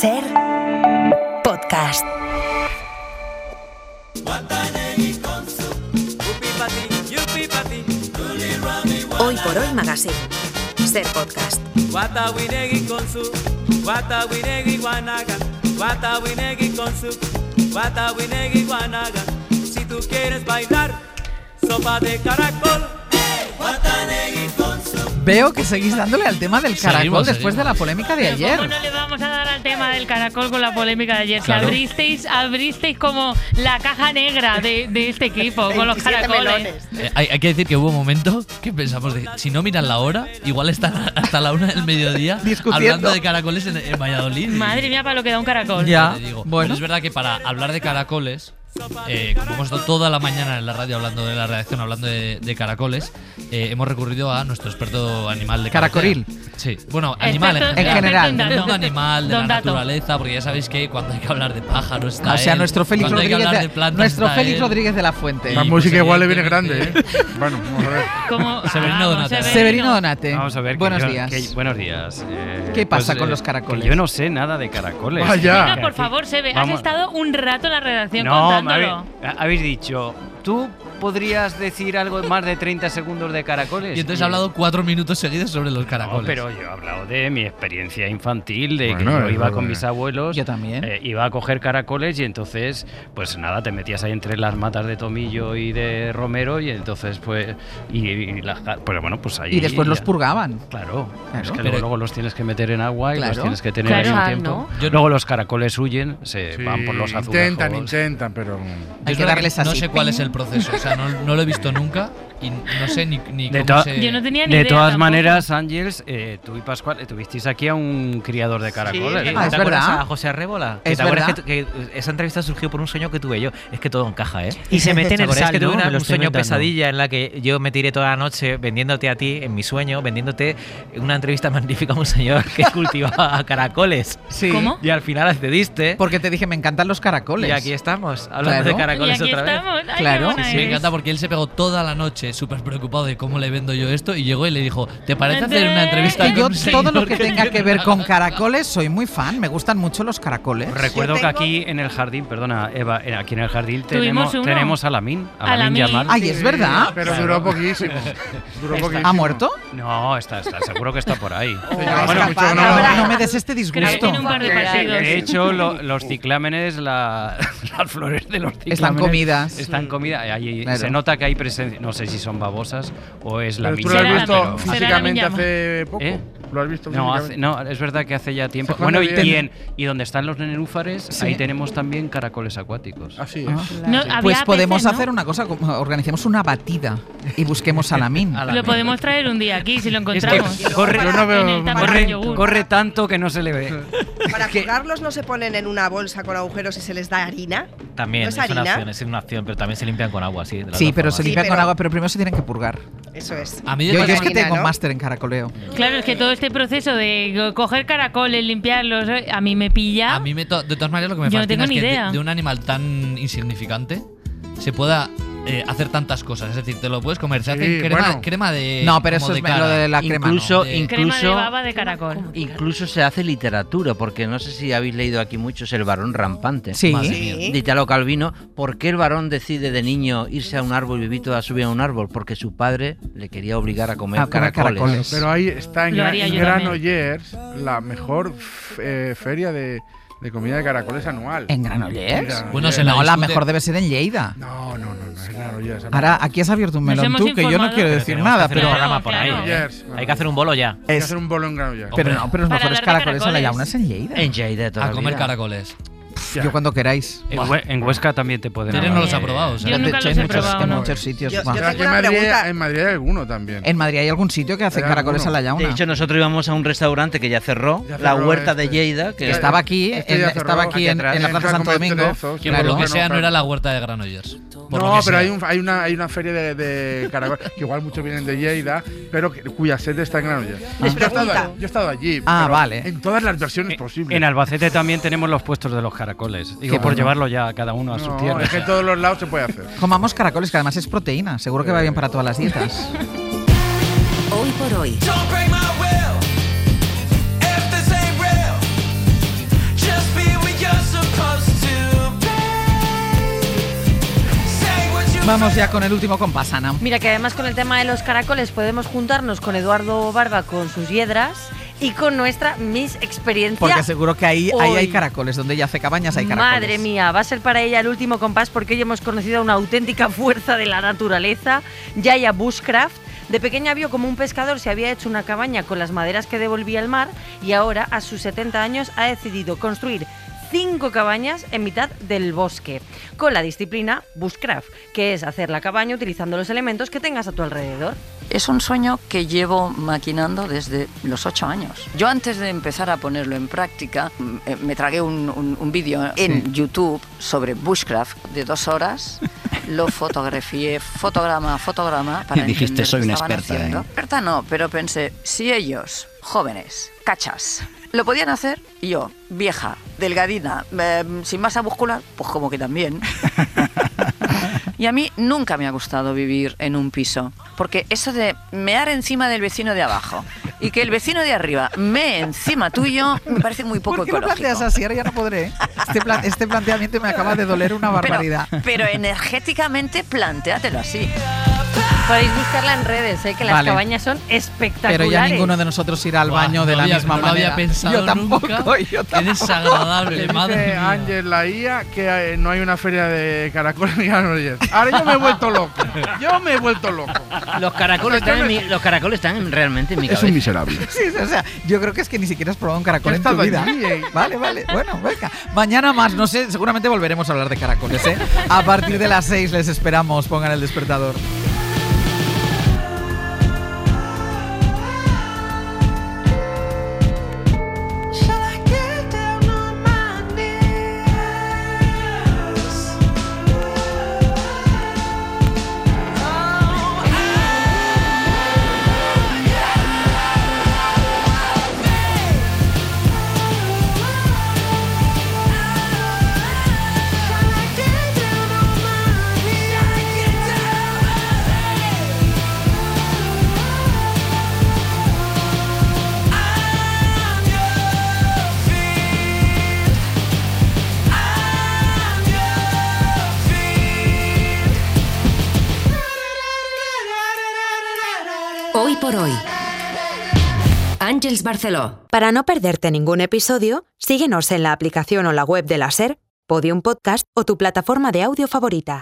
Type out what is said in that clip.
Ser podcast. Hoy por hoy Magazine. Ser podcast. Si tú quieres bailar sopa de caracol, Veo que seguís dándole al tema del caracol después de la polémica de ayer. ¿Cómo no le vamos a dar al tema del caracol con la polémica de ayer? Claro. Si abristeis como la caja negra de este equipo con los caracoles. Hay que decir que hubo un momento que pensamos de, si no miran la hora, igual están hasta la 1 del mediodía hablando de caracoles en Valladolid. Madre mía, para lo que da un caracol. Ya, Te digo. bueno. Pero es verdad que para hablar de caracoles, como hemos estado toda la mañana en la radio hablando de la redacción, hablando de caracoles, hemos recurrido a nuestro experto animal de Caracoril. Sí, bueno, animal en en general. El mundo animal, de la Don Dato. naturaleza, porque ya sabéis que cuando hay que hablar de pájaros está O sea, él, nuestro Félix cuando hay que Rodríguez hablar de, de plantas nuestro está Félix él. Rodríguez de la Fuente. La Y, música pues, igual le viene grande, evidentemente- ¿eh? Bueno, vamos a ver. Como, Severino Donate. Severino Donate. Vamos a ver. Buenos días. Buenos días. ¿Qué pasa con los caracoles? Que yo no sé nada de caracoles. Vaya. Venga, por favor, Sebe, has Vamos. estado un rato en la redacción No, contándolo. habéis dicho, ¿tú podrías decir algo más de 30 segundos de caracoles? Y entonces he hablado 4 minutos seguidos sobre los No, caracoles. pero yo he hablado de mi experiencia infantil, de que Bueno, yo iba eso con de- mis abuelos. Yo también. Iba a coger caracoles y entonces, pues nada, te metías ahí entre las matas de tomillo y de romero y entonces, pues, pero bueno, pues ahí. Y después los ya. purgaban. Claro, Claro. es que Pero- luego los tienes que meter en agua y Claro. los tienes que tener Claro. ahí un Sal, tiempo. ¿no? Luego los caracoles huyen, se Sí, van por los azulejos. intentan, pero... Yo Hay es que verdad darles no así. sé cuál es el proceso, o sea, no lo he visto nunca y no sé ni De cómo toda- se... Yo no tenía ni De idea todas tampoco. maneras, Ángeles, tú y Pascual tuvisteis aquí a un criador de caracoles. Ah, es ¿Te acuerdas verdad. a José Arrébola? Es ¿Te acuerdas verdad. que esa entrevista surgió por un sueño que tuve yo? Es que todo encaja, ¿eh? Y se mete en ¿Te el acuerdas sal, que tuve ¿no? Me lo un estoy sueño inventando. pesadilla en la que yo me tiré toda la noche vendiéndote a ti, en mi sueño, vendiéndote una entrevista magnífica a un señor que cultivaba caracoles? Sí. ¿Cómo? Y al final accediste. Porque te dije, me encantan los caracoles. Y aquí estamos, hablando Claro. de Y caracoles aquí otra vez. estamos. Ay, Claro. qué mona Me eres. encanta porque él se pegó toda la noche súper preocupado de cómo le vendo yo esto y llegó y le dijo, ¿te parece hacer una entrevista Y yo con un señor todo lo que tenga que ver con tiene caracoles soy muy fan, me gustan mucho los caracoles. Recuerdo Yo que tengo- aquí en el jardín, perdona Eva, aquí en el jardín Tuvimos uno. tenemos a Lamin Alamin. Yamal. Ay, es verdad. Pero duró poquísimo. Duró poquísimo. ¿Ha muerto? No, está, seguro que está por ahí. Señor, Bueno, mucho que No me des este Creo que disgusto. tiene un par de partidos. de hecho, los ciclámenes, las flores de los ciclámenes Están comidas. Están comidas. Ahí Claro. se nota que hay presencia. No sé si son babosas o es la Pero tú misma. lo has Será visto la- será físicamente la hace poco. ¿Eh? ¿Lo has visto No, físicamente? es verdad que hace ya tiempo. ¿Hace cuándo Bueno, viene? y donde están los nenúfares, Sí. ahí tenemos también caracoles acuáticos. Así Ah. es. No, había Pues podemos peces, ¿no? hacer una cosa, organicemos una batida y busquemos a Lamin. Lo podemos traer un día aquí si lo Es que encontramos. corre, Yo no veo- En el tamaño del yogur. corre tanto que no se le ve. Para purgarlos no se ponen en una bolsa con agujeros y se les da harina. También ¿No es harina? es una opción, pero también se limpian con agua, sí. de las Sí, dos pero se formas. limpian Sí, con pero- agua, pero primero se tienen que purgar. Eso es. A mí me Yo parece es que harina, tengo ¿no? máster en caracoleo. Claro, es que todo este proceso de coger caracoles, limpiarlos, a mí me pilla. A mí de todas maneras lo que me Yo no fascina tengo es ni que idea. de un animal tan insignificante se pueda hacer tantas cosas. Es decir, te lo puedes comer. Se Sí, hace bueno. crema de. No, pero como eso es cara. lo de la crema. no. Incluso, De- Crema de incluso, baba de caracol. incluso se hace literatura, porque no sé si habéis leído aquí muchos El varón rampante. Sí. Madre Sí. mía. De Italo Calvino. ¿Por qué el varón decide de niño irse a un árbol y vivir toda su vida a un árbol? Porque su padre le quería obligar a comer A comer caracoles. caracoles. Pero ahí está en, Lo haría yo Granollers la mejor feria de comida de caracoles anual. ¿En Granollers? Granollers. Bueno, se la No, la discute- mejor debe ser en Lleida. No, es Granollers. Ahora, aquí has abierto un Nos melón hemos tú, que yo no informado. quiero Pero decir tenemos que nada, hacer pero... un programa por ahí. Claro. Granollers. Hay que hacer un bolo ya. Hay que Es, hacer un bolo en Granollers. pero no, pero los Para mejores hablar de caracoles en la caracoles. llauna es en Lleida. En Lleida toda A la comer vida. caracoles. Ya. Yo cuando queráis. En Huesca también te pueden Tere no hablar los ha de- probado, o sea. Yo nunca De los hecho, he probado, en no. muchos sitios. Yo va. Pero aquí tengo una pregunta. En Madrid hay alguno también. En Madrid hay algún sitio que hace ¿Hay caracoles a alguno? la llauna. De hecho, nosotros íbamos a un restaurante que ya cerró, Ya la cerró Huerta de este. Lleida, que Ya estaba aquí, Este ya cerró. estaba aquí en Aquí la atrás. Plaza Entra a Santo comer Domingo. trezos, Que Claro. por lo que sea Bueno, no era la huerta de Granollers. Por lo No, que pero sea. hay una feria de caracoles que igual muchos vienen de Lleida, pero cuya sede está en Granollers. Yo he estado allí. Ah, pero vale. En todas las versiones posibles. En Albacete también tenemos los puestos de los caracoles. Digo, Qué por bueno. llevarlo ya cada uno a su No, tierra. es que en todos los lados se puede hacer. Comamos caracoles, que además es proteína. Seguro que va bien para todas las dietas. Hoy por hoy. Don't break my will if this ain't real. Just Vamos ya con el último compás, Ana. Mira que además con el tema de los caracoles podemos juntarnos con Eduardo Barba con sus hiedras y con nuestra Miss Experiencia. Porque seguro que ahí hay caracoles, donde ella hace cabañas hay caracoles. Madre mía, va a ser para ella el último compás porque hoy hemos conocido a una auténtica fuerza de la naturaleza, Yaya Bushcraft. De pequeña vio como un pescador se había hecho una cabaña con las maderas que devolvía al mar y ahora, a sus 70 años, ha decidido construir 5 cabañas en mitad del bosque, con la disciplina Bushcraft, que es hacer la cabaña utilizando los elementos que tengas a tu alrededor. Es un sueño que llevo maquinando desde los 8 años. Yo antes de empezar a ponerlo en práctica, me tragué un vídeo en YouTube sobre Bushcraft de 2 horas. Lo fotografié, fotograma a fotograma, para y dijiste, soy una experta. Experta no, pero pensé, si ellos, jóvenes, cachas, lo podían hacer, y yo, vieja, delgadina, sin masa muscular, pues como que también. Y a mí nunca me ha gustado vivir en un piso, porque eso de mear encima del vecino de abajo y que el vecino de arriba mee encima tuyo me parece muy poco ecológico. ¿Por qué lo planteas así? Ahora ya no podré. Este planteamiento me acaba de doler una barbaridad. Pero energéticamente plantéatelo así. Podéis buscarla en redes, que las cabañas son espectaculares. Pero ya ninguno de nosotros irá al baño de la misma manera. No lo había pensado yo tampoco, nunca. Qué desagradable, madre dice mía. Ángel la IA que no hay una feria de caracoles ni Granollers. Ahora yo me he vuelto loco. Los caracoles están realmente en mi cabeza. Es un miserable. Sí, o sea, yo creo que es que ni siquiera has probado un caracol en tu vida. Vale. Bueno, venga. Mañana más, no sé, seguramente volveremos a hablar de caracoles, ¿eh? A partir de las 6 les esperamos. Pongan el despertador. Hoy por hoy. Àngels Barceló. Para no perderte ningún episodio, síguenos en la aplicación o la web de la SER, Podium Podcast o tu plataforma de audio favorita.